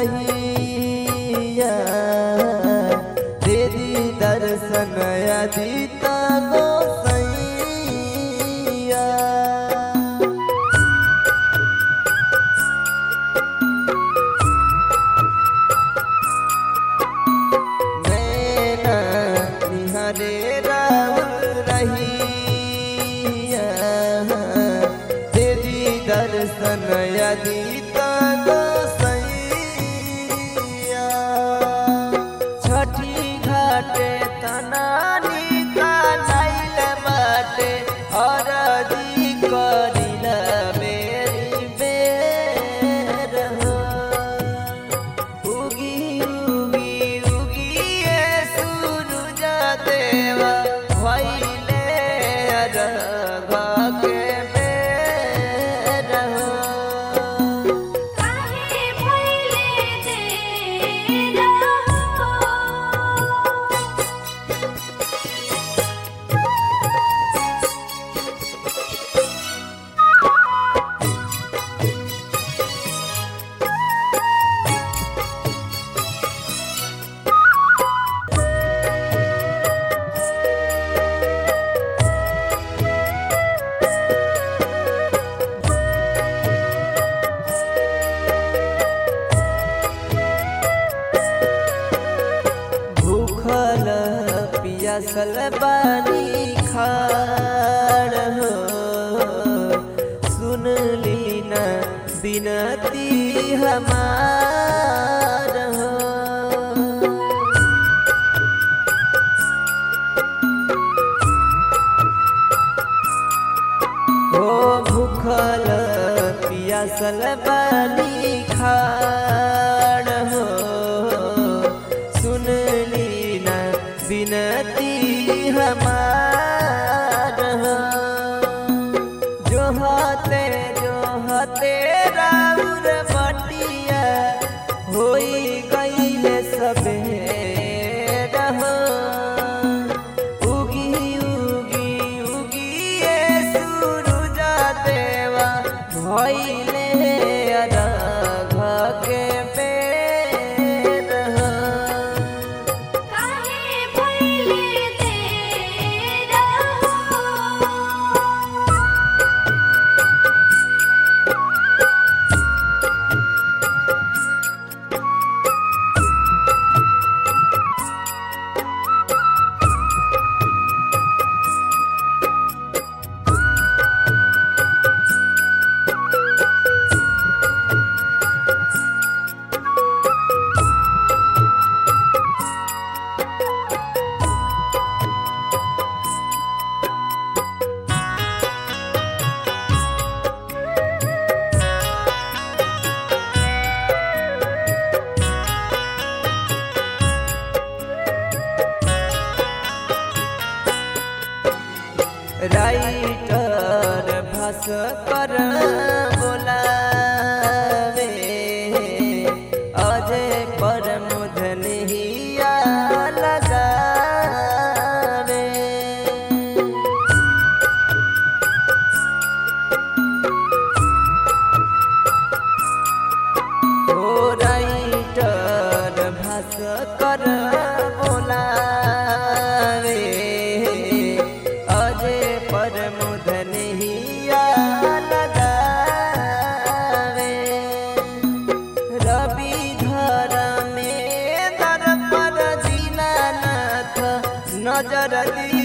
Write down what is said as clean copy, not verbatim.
रहिया तेरी दर्शन अदित गोसैया। नैना निहारे रहिया तेरी दर्शन अदित गोसैया। छठी घाटे तनानी तानाइल बाटे अरजी करिल बेरी बेर हो। उगी उगी उगिए सूरज देवा भइले अर्घ के बेर हो। काहे भइले देर हो। भूखल पियासल बानी खाड़ हो सुन लीना बिनती हमार हो। ओ भूखल पियासल बानी खाड़ हो सुन लीना बिनती हमार हो। जो हते राउर बटिया होई गईल सबेर हो। उगी उगी उगिए सूरज देवा भइले अर्घ के बेर हो। काहे भइले देर हो। राइटर भास्कर बोलावे अजय प्रमोद नहिया लगावे। ओ राइटर भास्कर बोलावे अजय प्रमोद नहिया लगावे। रवि धर में दर पर दीनानाथ नजर दी